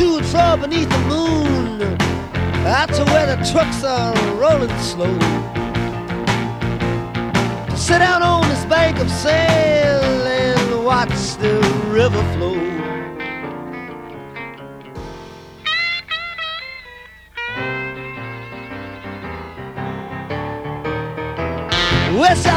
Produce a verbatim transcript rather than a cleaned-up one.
smooth floor beneath the moon, out to where the trucks are rolling slow. Sit down on this bank of sand and watch the river flow. West